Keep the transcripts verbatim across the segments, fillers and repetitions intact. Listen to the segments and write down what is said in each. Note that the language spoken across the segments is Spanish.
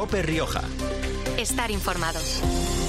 COPE Rioja. Estar informados.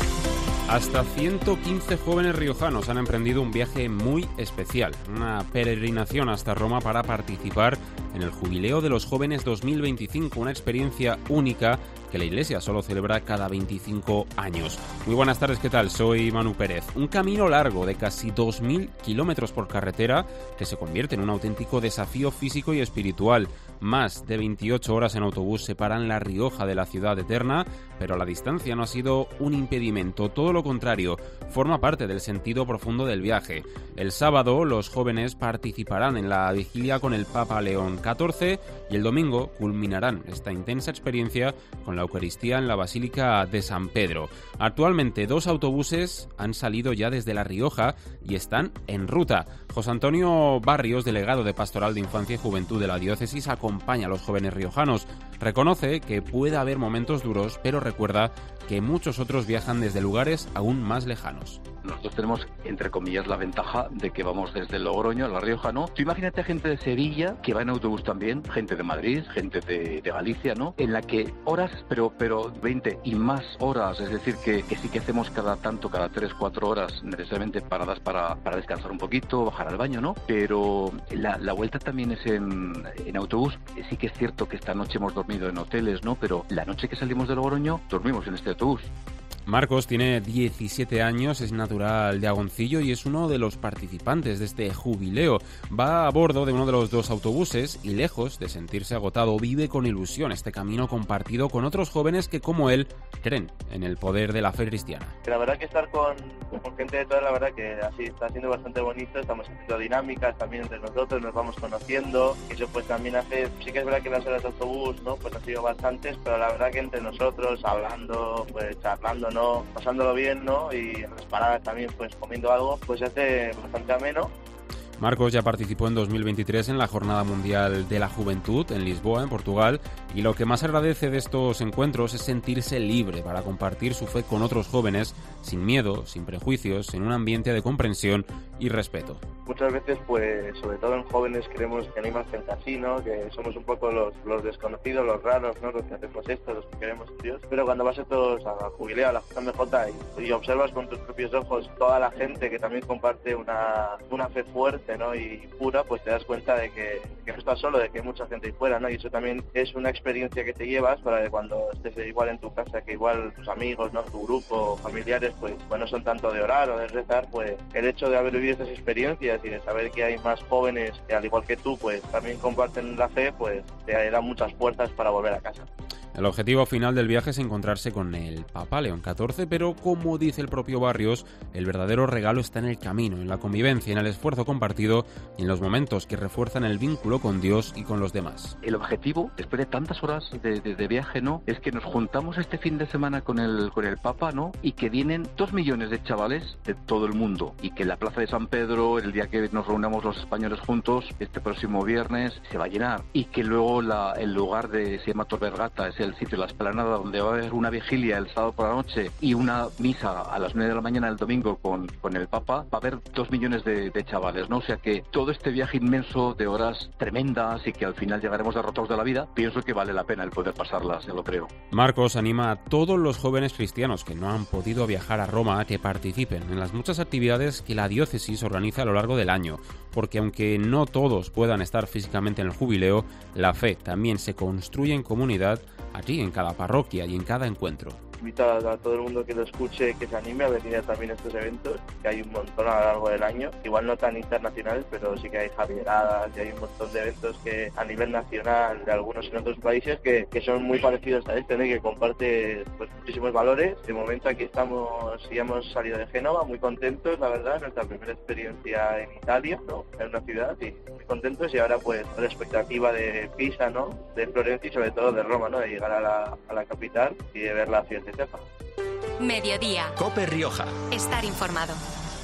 Hasta ciento quince jóvenes riojanos han emprendido un viaje muy especial, una peregrinación hasta Roma para participar en el Jubileo de los Jóvenes dos mil veinticinco, una experiencia única que la Iglesia solo celebra cada veinticinco años. Muy buenas tardes, ¿qué tal? Soy Manu Pérez. Un camino largo de casi dos mil kilómetros por carretera que se convierte en un auténtico desafío físico y espiritual. Más de veintiocho horas en autobús separan La Rioja de la ciudad eterna, pero la distancia no ha sido un impedimento, todo lo contrario, forma parte del sentido profundo del viaje. El sábado los jóvenes participarán en la vigilia con el Papa León catorce y el domingo culminarán esta intensa experiencia con la Eucaristía en la Basílica de San Pedro. Actualmente dos autobuses han salido ya desde La Rioja y están en ruta. José Antonio Barrios, delegado de Pastoral de Infancia y Juventud de la Diócesis, acompaña a los jóvenes riojanos. Reconoce que puede haber momentos duros, pero recuerda que muchos otros viajan desde lugares aún más lejanos. Nosotros tenemos, entre comillas, la ventaja de que vamos desde Logroño a La Rioja, ¿no? Tú imagínate a gente de Sevilla que va en autobús también, gente de Madrid, gente de, de Galicia, ¿no? En la que horas, pero pero veinte y más horas, es decir, que, que sí que hacemos cada tanto, cada tres, cuatro horas, necesariamente paradas para, para descansar un poquito, bajar al baño, ¿no? Pero la, la vuelta también es en, en autobús. Sí que es cierto que esta noche hemos dormido en hoteles, ¿no? Pero la noche que salimos de Logroño, dormimos en este autobús. Marcos tiene diecisiete años, es natural de Agoncillo y es uno de los participantes de este jubileo. Va a bordo de uno de los dos autobuses y, lejos de sentirse agotado, vive con ilusión este camino compartido con otros jóvenes que, como él, creen en el poder de la fe cristiana. La verdad que estar con, con gente de toda, la verdad que así está siendo bastante bonito, estamos haciendo dinámicas también entre nosotros, nos vamos conociendo, y eso pues también hace, sí que es verdad que las horas de autobús, ¿no? Pues han sido bastantes, pero la verdad que entre nosotros, hablando, pues charlando, ¿no? Pasándolo bien, ¿no? Y en las paradas también, pues comiendo algo, pues se hace bastante ameno. Marcos ya participó en dos mil veintitrés en la Jornada Mundial de la Juventud en Lisboa, en Portugal, y lo que más agradece de estos encuentros es sentirse libre para compartir su fe con otros jóvenes, sin miedo, sin prejuicios, en un ambiente de comprensión y respeto. Muchas veces, pues, sobre todo en jóvenes, creemos que no hay más gente así, ¿no? Que somos un poco los, los desconocidos, los raros, ¿no? Los que hacemos esto, los que queremos a Dios. Pero cuando vas a todos a la Jubileo, a la J M J y, y observas con tus propios ojos toda la gente que también comparte una, una fe fuerte, ¿no? Y pura, pues te das cuenta de que, que no estás solo, de que hay mucha gente ahí fuera, ¿no? Y eso también es una experiencia que te llevas para que cuando estés igual en tu casa, que igual tus amigos, ¿no? Tu grupo, familiares, pues, pues no son tanto de orar o de rezar, pues el hecho de haber vivido estas experiencias y de saber que hay más jóvenes que al igual que tú, pues también comparten la fe, pues te da muchas fuerzas para volver a casa. El objetivo final del viaje es encontrarse con el Papa León catorce, pero como dice el propio Barrios, el verdadero regalo está en el camino, en la convivencia, en el esfuerzo compartido y en los momentos que refuerzan el vínculo con Dios y con los demás. El objetivo, después de tantas horas de, de, de viaje, ¿no? Es que nos juntamos este fin de semana con el, con el Papa, ¿no? Y que vienen dos millones de chavales de todo el mundo y que en la Plaza de San Pedro, el día que nos reunamos los españoles juntos, este próximo viernes, se va a llenar. Y que luego la, el lugar de, se llama Tor Vergata, es el sitio, la esplanada, donde va a haber una vigilia el sábado por la noche y una misa a las nueve de la mañana el domingo con, con el Papa, va a haber dos millones de, de chavales, ¿no? O sea que todo este viaje inmenso de horas tremendas y que al final llegaremos derrotados de la vida, pienso que vale la pena el poder pasarlas, ya lo creo. Marcos anima a todos los jóvenes cristianos que no han podido viajar a Roma a que participen en las muchas actividades que la diócesis organiza a lo largo del año, porque aunque no todos puedan estar físicamente en el jubileo, la fe también se construye en comunidad, aquí en cada parroquia y en cada encuentro. Invito a, a todo el mundo que lo escuche, que se anime a venir también a estos eventos, que hay un montón a lo largo del año, igual no tan internacionales, pero sí que hay javieradas y hay un montón de eventos que a nivel nacional, de algunos en otros países, que, que son muy parecidos a este, ¿no? Y que comparte pues, muchísimos valores. De momento aquí estamos y hemos salido de Génova, muy contentos, la verdad, nuestra primera experiencia en Italia, ¿no? En una ciudad, y muy contentos, y ahora pues la expectativa de Pisa, ¿no? De Florencia y sobre todo de Roma, ¿no? De llegar a la, a la capital y de ver la ciudad de Tefa. Mediodía. COPE Rioja. Estar informado.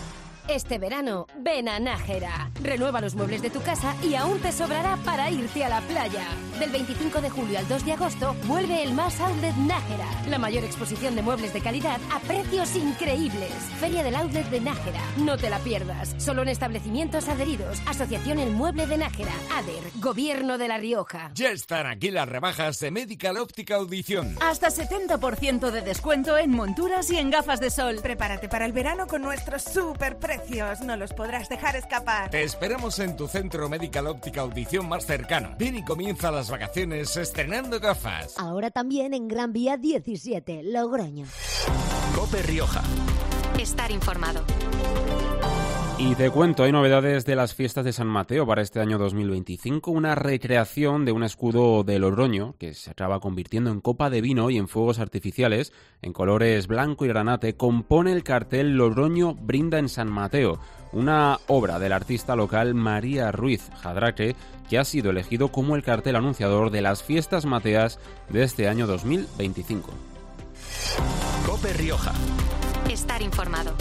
Este verano, ven a Nájera. Renueva los muebles de tu casa y aún te sobrará para irte a la playa. Del veinticinco de julio al dos de agosto, vuelve el Más Outlet Nájera. La mayor exposición de muebles de calidad a precios increíbles. Feria del Outlet de Nájera. No te la pierdas. Solo en establecimientos adheridos. Asociación El Mueble de Nájera. ADER. Gobierno de La Rioja. Ya están aquí las rebajas de Medical Óptica Audición. Hasta setenta por ciento de descuento en monturas y en gafas de sol. Prepárate para el verano con nuestros super precios. No los podrás dejar escapar. Te esperamos en tu centro Medical Óptica Audición más cercano. Ven y comienza las vacaciones estrenando gafas. Ahora también en Gran Vía diecisiete, Logroño. COPE Rioja. Estar informado. Y te cuento, hay novedades de las fiestas de San Mateo para este año dos mil veinticinco, una recreación de un escudo de Logroño que se acaba convirtiendo en copa de vino y en fuegos artificiales en colores blanco y granate, compone el cartel Logroño brinda en San Mateo, una obra del artista local María Ruiz Jadraque, que ha sido elegido como el cartel anunciador de las fiestas mateas de este año dos mil veinticinco. COPE Rioja. Estar informado.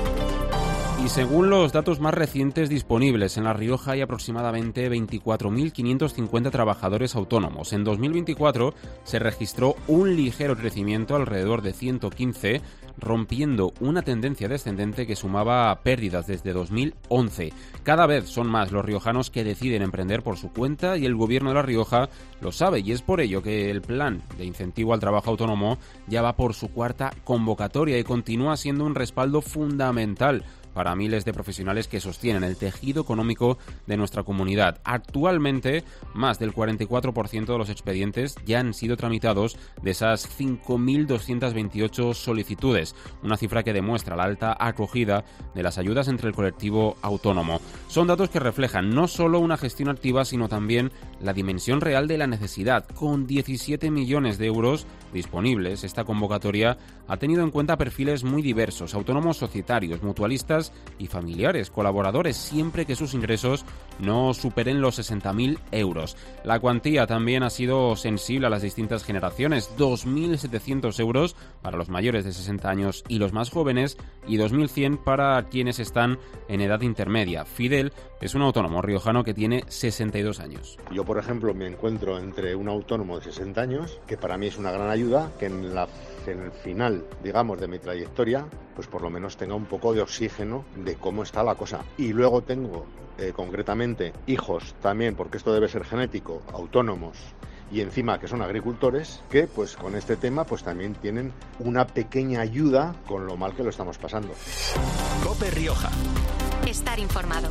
Y según los datos más recientes disponibles, en La Rioja hay aproximadamente veinticuatro mil quinientos cincuenta trabajadores autónomos. En dos mil veinticuatro se registró un ligero crecimiento, alrededor de ciento quince, rompiendo una tendencia descendente que sumaba pérdidas desde dos mil once. Cada vez son más los riojanos que deciden emprender por su cuenta y el gobierno de La Rioja lo sabe, y es por ello que el plan de incentivo al trabajo autónomo ya va por su cuarta convocatoria y continúa siendo un respaldo fundamental para miles de profesionales que sostienen el tejido económico de nuestra comunidad. Actualmente, más del cuarenta y cuatro por ciento de los expedientes ya han sido tramitados de esas cinco mil doscientas veintiocho solicitudes, una cifra que demuestra la alta acogida de las ayudas entre el colectivo autónomo. Son datos que reflejan no solo una gestión activa, sino también la dimensión real de la necesidad. Con diecisiete millones de euros disponibles, esta convocatoria ha tenido en cuenta perfiles muy diversos: autónomos societarios, mutualistas y familiares, colaboradores, siempre que sus ingresos no superen los sesenta mil euros. La cuantía también ha sido sensible a las distintas generaciones: dos mil setecientos euros para los mayores de sesenta años y los más jóvenes, y dos mil cien para quienes están en edad intermedia. Fidel es un autónomo riojano que tiene sesenta y dos años. Yo, por ejemplo, me encuentro entre un autónomo de sesenta años, que para mí es una gran ayuda, que en, la, en el final, digamos, de mi trayectoria, pues por lo menos tenga un poco de oxígeno de cómo está la cosa. Y luego tengo, eh, concretamente, hijos también, porque esto debe ser genético, autónomos, y encima que son agricultores, que pues con este tema pues también tienen una pequeña ayuda con lo mal que lo estamos pasando. COPE Rioja. Estar informado.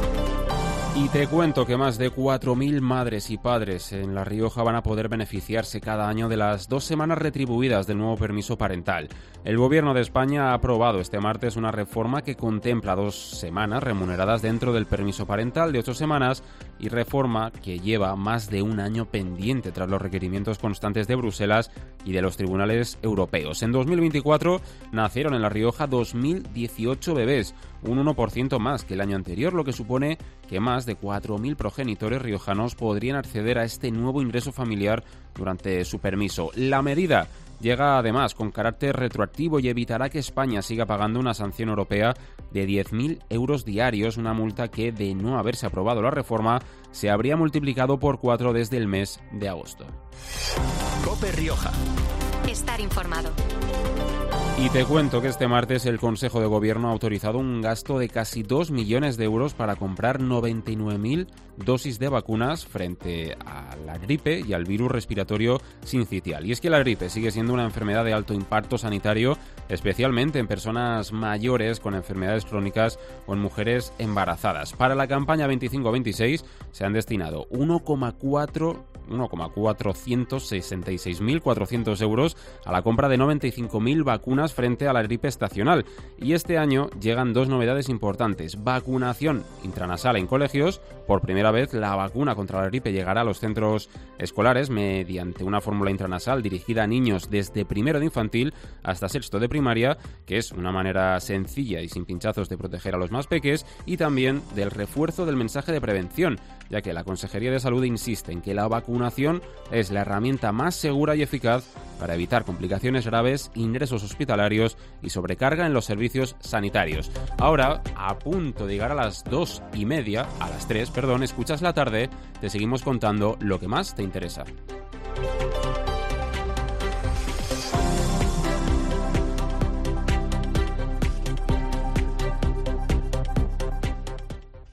Y te cuento que más de cuatro mil madres y padres en La Rioja van a poder beneficiarse cada año de las dos semanas retribuidas del nuevo permiso parental. El Gobierno de España ha aprobado este martes una reforma que contempla dos semanas remuneradas dentro del permiso parental de ocho semanas y reforma que lleva más de un año pendiente tras los requerimientos constantes de Bruselas y de los tribunales europeos. En dos mil veinticuatro nacieron en La Rioja dos mil dieciocho bebés, un uno por ciento más que el año anterior, lo que supone que más de cuatro mil progenitores riojanos podrían acceder a este nuevo ingreso familiar durante su permiso. La medida llega además con carácter retroactivo y evitará que España siga pagando una sanción europea de diez mil euros diarios, una multa que, de no haberse aprobado la reforma, se habría multiplicado por cuatro desde el mes de agosto. COPE Rioja. Estar informado. Y te cuento que este martes el Consejo de Gobierno ha autorizado un gasto de casi dos millones de euros para comprar noventa y nueve mil dosis de vacunas frente a la gripe y al virus respiratorio sincitial. Y es que la gripe sigue siendo una enfermedad de alto impacto sanitario, especialmente en personas mayores con enfermedades crónicas o en mujeres embarazadas. Para la campaña veinticinco veintiséis se han destinado uno coma cuatrocientos sesenta y seis mil cuatrocientos euros a la compra de noventa y cinco mil vacunas frente a la gripe estacional. Y este año llegan dos novedades importantes: vacunación intranasal en colegios Por primera vez, la vacuna contra la gripe llegará a los centros escolares mediante una fórmula intranasal dirigida a niños desde primero de infantil hasta sexto de primaria, que es una manera sencilla y sin pinchazos de proteger a los más peques, y también del refuerzo del mensaje de prevención, ya que la Consejería de Salud insiste en que la vacunación es la herramienta más segura y eficaz para evitar complicaciones graves, ingresos hospitalarios y sobrecarga en los servicios sanitarios. Ahora, a punto de llegar a las dos y media, a las tres, perdón, escuchas la tarde, te seguimos contando lo que más te interesa.